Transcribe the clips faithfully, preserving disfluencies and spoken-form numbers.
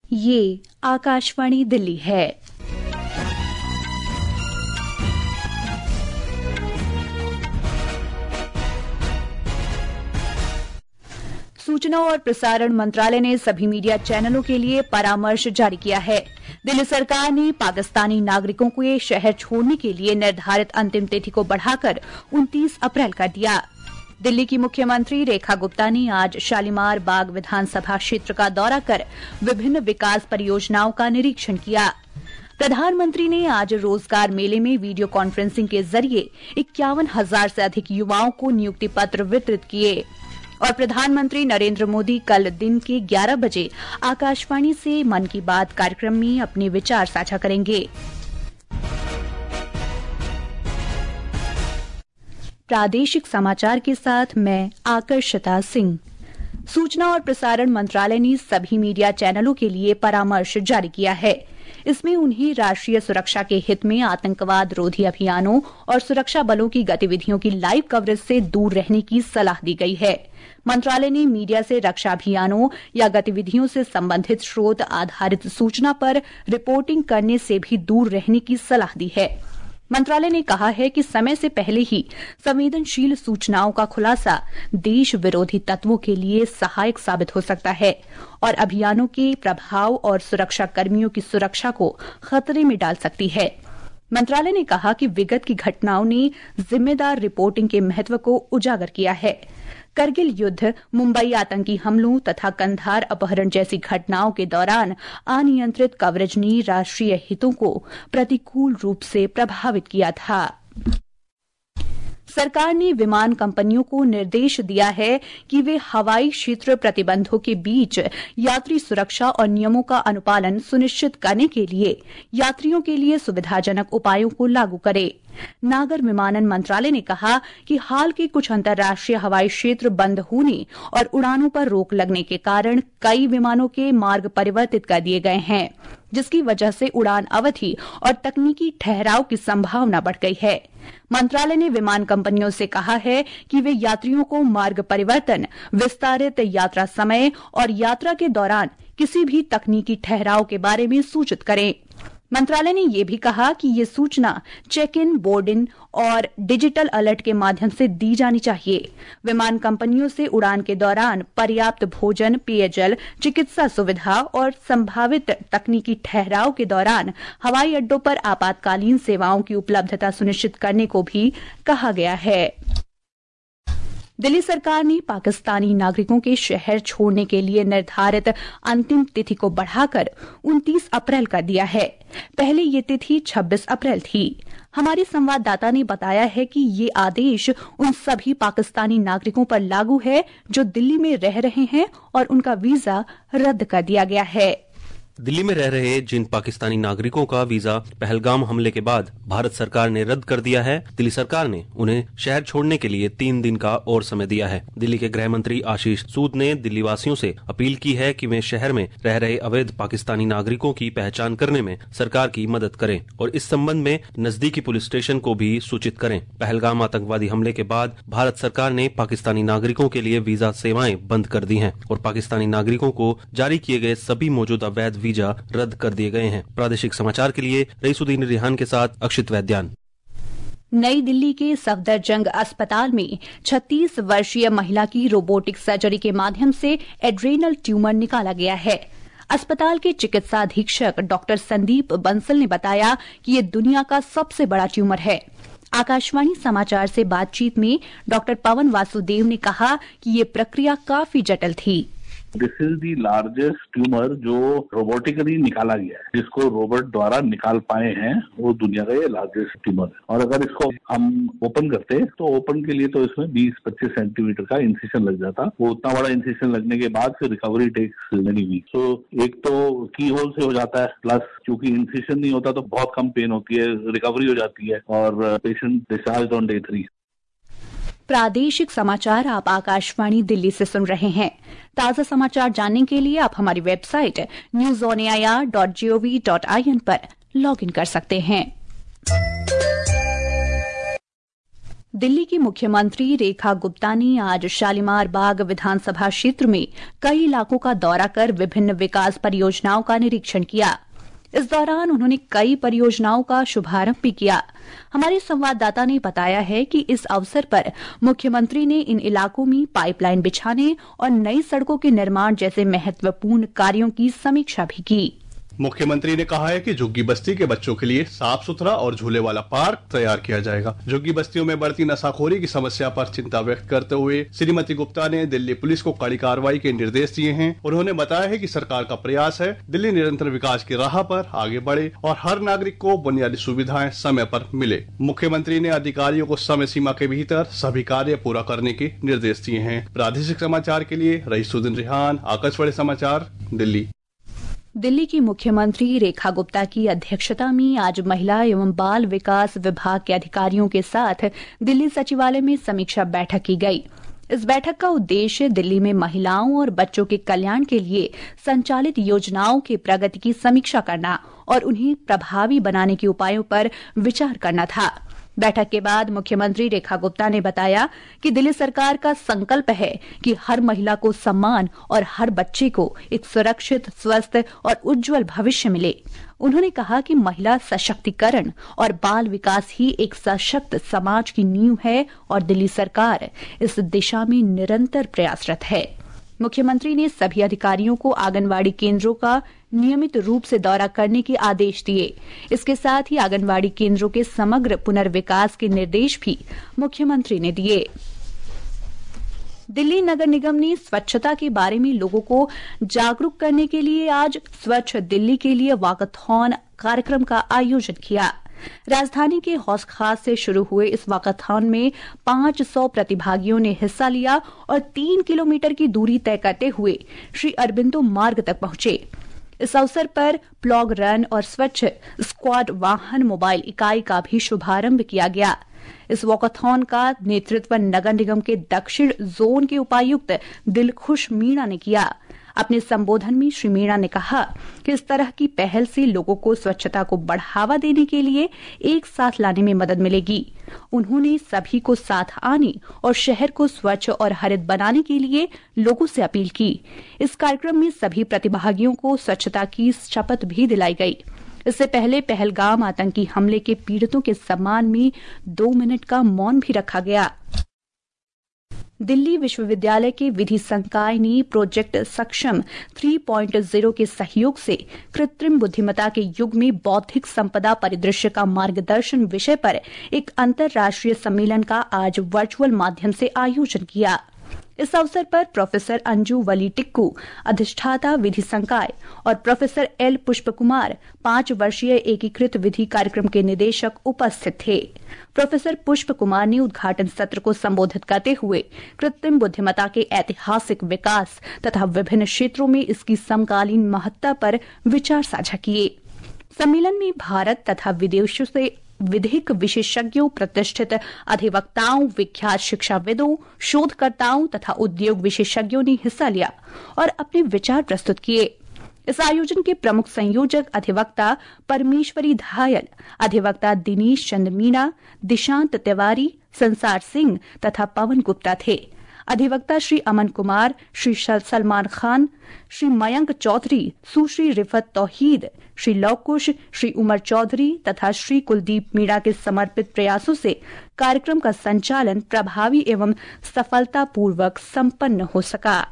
ये आकाशवाणी दिल्ली है। सूचना और प्रसारण मंत्रालय ने सभी मीडिया चैनलों के लिए परामर्श जारी किया है। दिल्ली सरकार ने पाकिस्तानी नागरिकों को ये शहर छोड़ने के लिए निर्धारित अंतिम तिथि को बढ़ाकर उनतीस अप्रैल कर दिया। दिल्ली की मुख्यमंत्री रेखा गुप्ता ने आज शालीमार बाग विधानसभा क्षेत्र का दौरा कर विभिन्न विकास परियोजनाओं का निरीक्षण किया। प्रधानमंत्री ने आज रोजगार मेले में वीडियो कॉन्फ्रेंसिंग के जरिए इक्यावन हजार से अधिक युवाओं को नियुक्ति पत्र वितरित किए। और प्रधानमंत्री नरेंद्र मोदी कल दिन के ग्यारह बजे आकाशवाणी से मन की बात कार्यक्रम में अपने विचार साझा करेंगे। प्रादेशिक समाचार के साथ मैं आकर्षिता सिंह। सूचना और प्रसारण मंत्रालय ने सभी मीडिया चैनलों के लिए परामर्श जारी किया है। इसमें उन्हें राष्ट्रीय सुरक्षा के हित में आतंकवाद रोधी अभियानों और सुरक्षा बलों की गतिविधियों की लाइव कवरेज से दूर रहने की सलाह दी गई है। मंत्रालय ने मीडिया से रक्षा अभियानों या गतिविधियों से संबंधित स्रोत आधारित सूचना पर रिपोर्टिंग करने से भी दूर रहने की सलाह दी है। मंत्रालय ने कहा है कि समय से पहले ही संवेदनशील सूचनाओं का खुलासा देश विरोधी तत्वों के लिए सहायक साबित हो सकता है और अभियानों के प्रभाव और सुरक्षा कर्मियों की सुरक्षा को खतरे में डाल सकती है। मंत्रालय ने कहा कि विगत की घटनाओं ने जिम्मेदार रिपोर्टिंग के महत्व को उजागर किया है। करगिल युद्ध, मुंबई आतंकी हमलों तथा कंधार अपहरण जैसी घटनाओं के दौरान अनियंत्रित कवरेज ने राष्ट्रीय हितों को प्रतिकूल रूप से प्रभावित किया था। सरकार ने विमान कंपनियों को निर्देश दिया है कि वे हवाई क्षेत्र प्रतिबंधों के बीच यात्री सुरक्षा और नियमों का अनुपालन सुनिश्चित करने के लिए यात्रियों के लिए सुविधाजनक उपायों को लागू करें। नागर विमानन मंत्रालय ने कहा कि हाल के कुछ अंतर्राष्ट्रीय हवाई क्षेत्र बंद होने और उड़ानों पर रोक लगने के कारण कई विमानों के मार्ग परिवर्तित कर दिए गए हैं, जिसकी वजह से उड़ान अवधि और तकनीकी ठहराव की संभावना बढ़ गई है। मंत्रालय ने विमान कंपनियों से कहा है कि वे यात्रियों को मार्ग परिवर्तन, विस्तारित यात्रा समय और यात्रा के दौरान किसी भी तकनीकी ठहराव के बारे में सूचित करें। मंत्रालय ने यह भी कहा कि ये सूचना चेक इन, बोर्ड इन और डिजिटल अलर्ट के माध्यम से दी जानी चाहिए। विमान कंपनियों से उड़ान के दौरान पर्याप्त भोजन, पेयजल, चिकित्सा सुविधा और संभावित तकनीकी ठहराव के दौरान हवाई अड्डों पर आपातकालीन सेवाओं की उपलब्धता सुनिश्चित करने को भी कहा गया है। दिल्ली सरकार ने पाकिस्तानी नागरिकों के शहर छोड़ने के लिए निर्धारित अंतिम तिथि को बढ़ाकर उनतीस अप्रैल कर दिया है। पहले ये तिथि छब्बीस अप्रैल थी। हमारे संवाददाता ने बताया है कि ये आदेश उन सभी पाकिस्तानी नागरिकों पर लागू है जो दिल्ली में रह रहे हैं और उनका वीजा रद्द कर दिया गया है। दिल्ली में रह रहे जिन पाकिस्तानी नागरिकों का वीजा पहलगाम हमले के बाद भारत सरकार ने रद्द कर दिया है, दिल्ली सरकार ने उन्हें शहर छोड़ने के लिए तीन दिन का और समय दिया है। दिल्ली के गृह मंत्री आशीष सूद ने दिल्ली वासियों से अपील की है कि वे शहर में रह रहे अवैध पाकिस्तानी नागरिकों की पहचान करने में सरकार की मदद करें और इस संबंध में नजदीकी पुलिस स्टेशन को भी सूचित करें। पहलगाम आतंकवादी हमले के बाद भारत सरकार ने पाकिस्तानी नागरिकों के लिए वीजा सेवाएं बंद कर दी हैं और पाकिस्तानी नागरिकों को जारी किए गए सभी मौजूदा वैध वीजा रद्द कर दिए गए हैं। प्रादेशिक समाचार के लिए रईसुद्दीन रिहान के साथ अक्षित वैद्यान। नई दिल्ली के सफदरजंग अस्पताल में छत्तीस वर्षीय महिला की रोबोटिक सर्जरी के माध्यम से एड्रेनल ट्यूमर निकाला गया है। अस्पताल के चिकित्सा अधीक्षक डॉक्टर संदीप बंसल ने बताया कि ये दुनिया का सबसे बड़ा ट्यूमर है। आकाशवाणी समाचार से बातचीत में डॉक्टर पवन वासुदेव ने कहा कि ये प्रक्रिया काफी जटिल थी। This is the largest tumour जो रोबोटिकली निकाला गया है, जिसको रोबोट द्वारा निकाल पाए हैं, वो दुनिया का ये लार्जेस्ट ट्यूमर है। और अगर इसको हम ओपन करते तो ओपन के लिए तो इसमें बीस पच्चीस सेंटीमीटर का इंसिशन लग जाता। वो उतना बड़ा इंसिशन लगने के बाद फिर recovery takes many week. So एक तो की होल से हो जाता है, प्लस क्योंकि इंसिशन नहीं होता तो बहुत कम पेन होती है, रिकवरी हो जाती है और patient discharge on day three. प्रादेशिक समाचार आप आकाशवाणी दिल्ली से सुन रहे हैं। ताजा समाचार जानने के लिए आप हमारी website news on A I R dot G O V dot I N पर लॉग इन कर सकते हैं। दिल्ली की मुख्यमंत्री रेखा गुप्ता ने आज शालीमार बाग विधानसभा क्षेत्र में कई इलाकों का दौरा कर विभिन्न विकास परियोजनाओं का निरीक्षण किया। इस दौरान उन्होंने कई परियोजनाओं का शुभारंभ भी किया। हमारे संवाददाता ने बताया है कि इस अवसर पर मुख्यमंत्री ने इन इलाकों में पाइपलाइन बिछाने और नई सड़कों के निर्माण जैसे महत्वपूर्ण कार्यों की समीक्षा भी की। मुख्यमंत्री ने कहा है कि झुग्गी बस्ती के बच्चों के लिए साफ सुथरा और झूले वाला पार्क तैयार किया जाएगा। झुग्गी बस्तियों में बढ़ती नशाखोरी की समस्या पर चिंता व्यक्त करते हुए श्रीमती गुप्ता ने दिल्ली पुलिस को कड़ी कार्रवाई के निर्देश दिए हैं। उन्होंने बताया है कि सरकार का प्रयास है दिल्ली निरंतर विकास की राह पर आगे बढ़े और हर नागरिक को बुनियादी सुविधाएं समय पर मिले। मुख्यमंत्री ने अधिकारियों को समय सीमा के भीतर सभी कार्य पूरा करने के निर्देश दिए हैं। प्रादेशिक समाचार के लिए रईसुद्दीन रिहान, आकाशवाणी समाचार, दिल्ली। दिल्ली की मुख्यमंत्री रेखा गुप्ता की अध्यक्षता में आज महिला एवं बाल विकास विभाग के अधिकारियों के साथ दिल्ली सचिवालय में समीक्षा बैठक की गई। इस बैठक का उद्देश्य दिल्ली में महिलाओं और बच्चों के कल्याण के लिए संचालित योजनाओं की प्रगति की समीक्षा करना और उन्हें प्रभावी बनाने के उपायों पर विचार करना था। बैठक के बाद मुख्यमंत्री रेखा गुप्ता ने बताया कि दिल्ली सरकार का संकल्प है कि हर महिला को सम्मान और हर बच्चे को एक सुरक्षित, स्वस्थ और उज्जवल भविष्य मिले। उन्होंने कहा कि महिला सशक्तिकरण और बाल विकास ही एक सशक्त समाज की नींव है और दिल्ली सरकार इस दिशा में निरंतर प्रयासरत है। मुख्यमंत्री ने सभी अधिकारियों को आंगनवाड़ी केंद्रों का नियमित रूप से दौरा करने के आदेश दिए। इसके साथ ही आंगनवाड़ी केंद्रों के समग्र पुनर्विकास के निर्देश भी मुख्यमंत्री ने दिए। दिल्ली नगर निगम ने स्वच्छता के बारे में लोगों को जागरूक करने के लिए आज स्वच्छ दिल्ली के लिए वॉकाथॉन कार्यक्रम का आयोजन किया। राजधानी के हौस खास से शुरू हुए इस वॉकाथॉन में पांच सौ प्रतिभागियों ने हिस्सा लिया और तीन किलोमीटर की दूरी तय करते हुए श्री अरबिंदो मार्ग तक पहुंचे। इस अवसर पर प्लॉग रन और स्वच्छ स्क्वाड वाहन मोबाइल इकाई का भी शुभारंभ किया गया। इस वॉकाथॉन का नेतृत्व नगर निगम के दक्षिण जोन के उपायुक्त दिलखुश मीणा ने किया। अपने संबोधन में श्री मीणा ने कहा कि इस तरह की पहल से लोगों को स्वच्छता को बढ़ावा देने के लिए एक साथ लाने में मदद मिलेगी। उन्होंने सभी को साथ आने और शहर को स्वच्छ और हरित बनाने के लिए लोगों से अपील की। इस कार्यक्रम में सभी प्रतिभागियों को स्वच्छता की शपथ भी दिलाई गई। इससे पहले पहलगाम आतंकी हमले के पीड़ितों के सम्मान में दो मिनट का मौन भी रखा गया। दिल्ली विश्वविद्यालय के विधि संकाय ने प्रोजेक्ट सक्षम तीन पॉइंट शून्य के सहयोग से कृत्रिम बुद्धिमत्ता के युग में बौद्धिक संपदा परिदृश्य का मार्गदर्शन विषय पर एक अंतर्राष्ट्रीय सम्मेलन का आज वर्चुअल माध्यम से आयोजन किया। इस अवसर पर प्रोफेसर अंजू वली टिक्कू, अधिष्ठाता विधि संकाय, और प्रोफेसर एल पुष्प कुमार, पांच वर्षीय एकीकृत विधि कार्यक्रम के निदेशक, उपस्थित थे। प्रोफेसर पुष्प कुमार ने उद्घाटन सत्र को संबोधित करते हुए कृत्रिम बुद्धिमत्ता के ऐतिहासिक विकास तथा विभिन्न क्षेत्रों में इसकी समकालीन महत्ता पर विचार साझा किए। सम्मेलन में भारत तथा विदेशों से विधिक विशेषज्ञों, प्रतिष्ठित अधिवक्ताओं, विख्यात शिक्षाविदों, शोधकर्ताओं तथा उद्योग विशेषज्ञों ने हिस्सा लिया और अपने विचार प्रस्तुत किए। इस आयोजन के प्रमुख संयोजक अधिवक्ता परमेश्वरी धायल, अधिवक्ता दिनेश चंद्र मीणा, दिशांत तिवारी, संसार सिंह तथा पवन गुप्ता थे। अधिवक्ता श्री अमन कुमार, श्री सलमान खान, श्री मयंक चौधरी, सुश्री रिफत तौहीद, श्री लवकुश, श्री उमर चौधरी तथा श्री कुलदीप मीणा के समर्पित प्रयासों से कार्यक्रम का संचालन प्रभावी एवं सफलतापूर्वक संपन्न हो सका।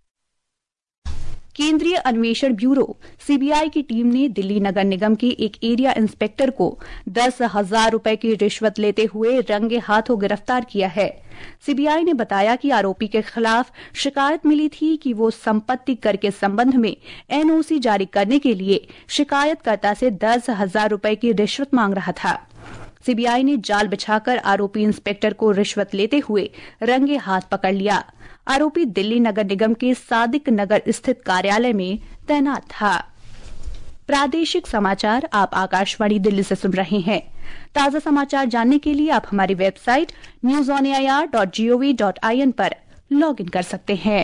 केंद्रीय अन्वेषण ब्यूरो सीबीआई की टीम ने दिल्ली नगर निगम के एक एरिया इंस्पेक्टर को दस हजार रूपये की रिश्वत लेते हुए रंगे हाथों गिरफ्तार किया है। सीबीआई ने बताया कि आरोपी के खिलाफ शिकायत मिली थी कि वो संपत्ति कर के संबंध में एनओसी जारी करने के लिए शिकायतकर्ता से दस हजार रूपये की रिश्वत मांग रहा था। सीबीआई ने जाल बिछाकर आरोपी इंस्पेक्टर को रिश्वत लेते हुए रंगे हाथ पकड़ लिया। आरोपी दिल्ली नगर निगम के सादिक नगर स्थित कार्यालय में तैनात था। प्रादेशिक समाचार आप आकाशवाणी दिल्ली से सुन रहे हैं। ताजा समाचार जानने के लिए आप हमारी website news on A I R dot G O V dot I N पर लॉग इन कर सकते हैं।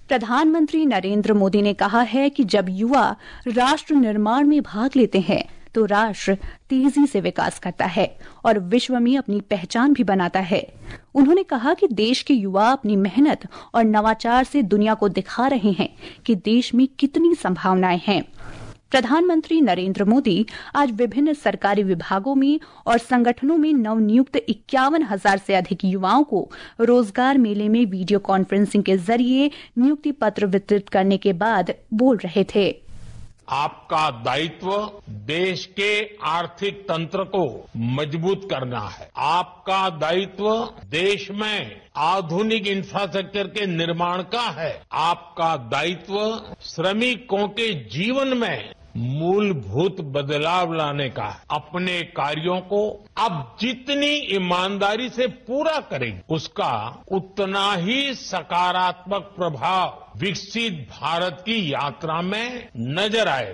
प्रधानमंत्री नरेंद्र मोदी ने कहा है कि जब युवा राष्ट्र निर्माण में भाग लेते हैं तो राष्ट्र तेजी से विकास करता है और विश्व में अपनी पहचान भी बनाता है। उन्होंने कहा कि देश के युवा अपनी मेहनत और नवाचार से दुनिया को दिखा रहे हैं कि देश में कितनी संभावनाएं हैं। प्रधानमंत्री नरेंद्र मोदी आज विभिन्न सरकारी विभागों में और संगठनों में नवनियुक्त इक्यावन हजार से अधिक युवाओं को रोजगार मेले में वीडियो कॉन्फ्रेंसिंग के जरिए नियुक्ति पत्र वितरित करने के बाद बोल रहे थे। आपका दायित्व देश के आर्थिक तंत्र को मजबूत करना है। आपका दायित्व देश में आधुनिक इंफ्रास्ट्रक्चर के निर्माण का है। आपका दायित्व श्रमिकों के जीवन में मूलभूत बदलाव लाने का है। अपने कार्यों को अब जितनी ईमानदारी से पूरा करेंगे, उसका उतना ही सकारात्मक प्रभाव विकसित भारत की यात्रा में नजर आए।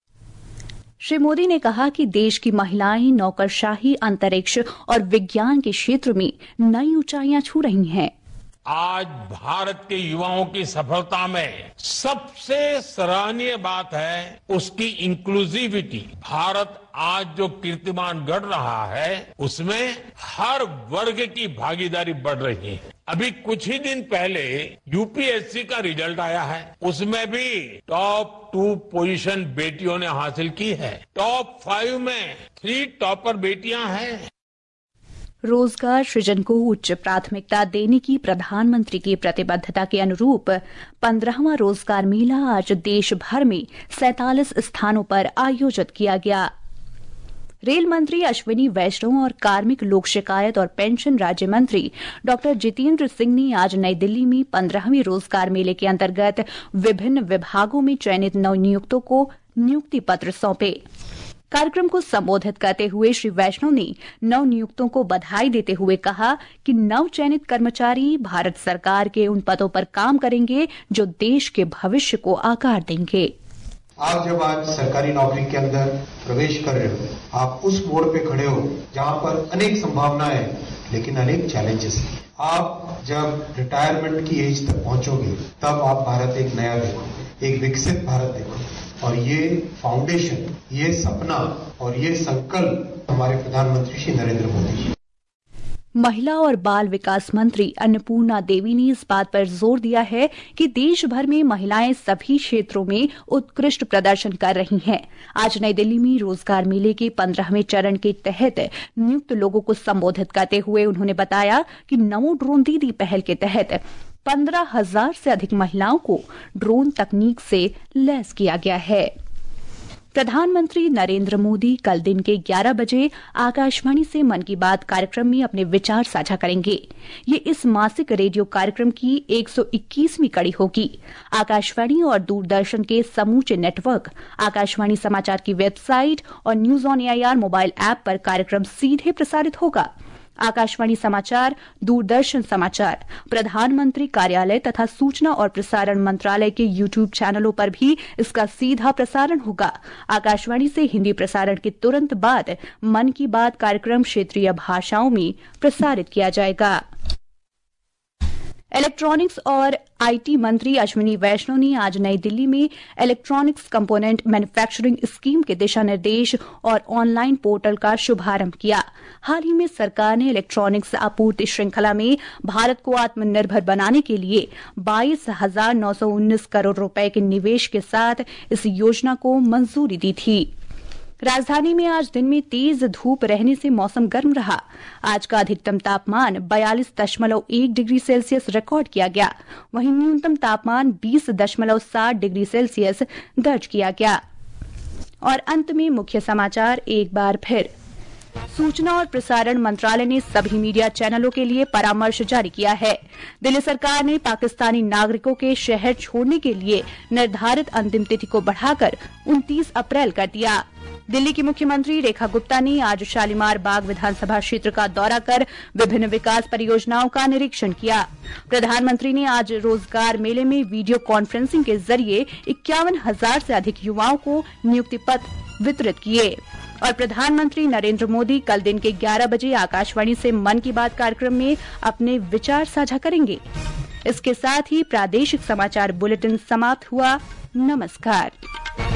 श्री मोदी ने कहा कि देश की महिलाएं नौकरशाही, अंतरिक्ष और विज्ञान के क्षेत्र में नई ऊंचाइयां छू रही हैं। आज भारत के युवाओं की सफलता में सबसे सराहनीय बात है उसकी इंक्लूसिविटी। भारत आज जो कीर्तिमान गढ़ रहा है उसमें हर वर्ग की भागीदारी बढ़ रही है। अभी कुछ ही दिन पहले यूपीएससी का रिजल्ट आया है, उसमें भी टॉप टू पोजीशन बेटियों ने हासिल की है। टॉप फाइव में थ्री टॉपर बेटियां हैं। रोजगार सृजन को उच्च प्राथमिकता देने की प्रधानमंत्री की प्रतिबद्धता के अनुरूप पंद्रहवां रोजगार मेला आज देश भर में सैंतालीस स्थानों पर आयोजित किया गया। रेल मंत्री अश्विनी वैष्णव और कार्मिक, लोक शिकायत और पेंशन राज्य मंत्री डॉक्टर जितेंद्र सिंह ने आज नई दिल्ली में पंद्रहवीं रोजगार मेले के अंतर्गत विभिन्न विभागों में चयनित नवनियुक्तों को नियुक्ति पत्र सौंपे। कार्यक्रम को संबोधित करते हुए श्री वैष्णव ने नवनियुक्तों को बधाई देते हुए कहा कि नव चयनित कर्मचारी भारत सरकार के उन पदों पर काम करेंगे जो देश के भविष्य को आकार देंगे। आप जब आज सरकारी नौकरी के अंदर प्रवेश कर रहे हो, आप उस मोड़ पे खड़े हो जहां पर अनेक संभावनाएं लेकिन अनेक चैलेंजेस हैं। आप जब रिटायरमेंट की एज तक पहुंचोगे तब आप भारत एक नया देखो, एक विकसित भारत देखो। और ये फाउंडेशन, ये सपना और ये संकल्प हमारे प्रधानमंत्री श्री नरेंद्र मोदी जी। महिला और बाल विकास मंत्री अन्नपूर्णा देवी ने इस बात पर जोर दिया है कि देश भर में महिलाएं सभी क्षेत्रों में उत्कृष्ट प्रदर्शन कर रही हैं। आज नई दिल्ली में रोजगार मेले के पंद्रहवें चरण के तहत नियुक्त लोगों को संबोधित करते हुए उन्होंने बताया कि नमो ड्रोन दीदी पहल के तहत पंद्रह हजार से अधिक महिलाओं को ड्रोन तकनीक से लैस किया गया है। प्रधानमंत्री नरेंद्र मोदी कल दिन के ग्यारह बजे आकाशवाणी से मन की बात कार्यक्रम में अपने विचार साझा करेंगे। ये इस मासिक रेडियो कार्यक्रम की एक सौ इक्कीसवीं कड़ी होगी। आकाशवाणी और दूरदर्शन के समूचे नेटवर्क, आकाशवाणी समाचार की वेबसाइट और news on AIR mobile app पर कार्यक्रम सीधे प्रसारित होगा। आकाशवाणी समाचार, दूरदर्शन समाचार, प्रधानमंत्री कार्यालय तथा सूचना और प्रसारण मंत्रालय के यूट्यूब चैनलों पर भी इसका सीधा प्रसारण होगा। आकाशवाणी से हिंदी प्रसारण के तुरंत बाद मन की बात कार्यक्रम क्षेत्रीय भाषाओं में प्रसारित किया जाएगा। इलेक्ट्रॉनिक्स और आईटी मंत्री अश्विनी वैष्णव ने आज नई दिल्ली में इलेक्ट्रॉनिक्स कंपोनेंट मैन्युफैक्चरिंग स्कीम के दिशा निर्देश और ऑनलाइन पोर्टल का शुभारंभ किया। हाल ही में सरकार ने इलेक्ट्रॉनिक्स आपूर्ति श्रृंखला में भारत को आत्मनिर्भर बनाने के लिए बाईस हजार नौ सौ उन्नीस करोड़ रुपए के निवेश के साथ इस योजना को मंजूरी दी थी। राजधानी में आज दिन में तेज धूप रहने से मौसम गर्म रहा। आज का अधिकतम तापमान बयालीस दशमलव एक डिग्री सेल्सियस रिकॉर्ड किया गया, वहीं न्यूनतम तापमान बीस दशमलव सात डिग्री सेल्सियस दर्ज किया गया। और अंत में मुख्य समाचार एक बार फिर। सूचना और प्रसारण मंत्रालय ने सभी मीडिया चैनलों के लिए परामर्श जारी किया है। दिल्ली सरकार ने पाकिस्तानी नागरिकों के शहर छोड़ने के लिए निर्धारित अंतिम तिथि को बढ़ाकर उनतीस अप्रैल कर दिया। दिल्ली की मुख्यमंत्री रेखा गुप्ता ने आज शालीमार बाग विधानसभा क्षेत्र का दौरा कर विभिन्न विकास परियोजनाओं का निरीक्षण किया। प्रधानमंत्री ने आज रोजगार मेले में वीडियो कॉन्फ्रेंसिंग के जरिए इक्यावन हजार से अधिक युवाओं को नियुक्ति पत्र वितरित किए। और प्रधानमंत्री नरेंद्र मोदी कल दिन के ग्यारह बजे आकाशवाणी से मन की बात कार्यक्रम में अपने विचार साझा करेंगे। इसके साथ ही प्रादेशिक समाचार बुलेटिन समाप्त हुआ। नमस्कार।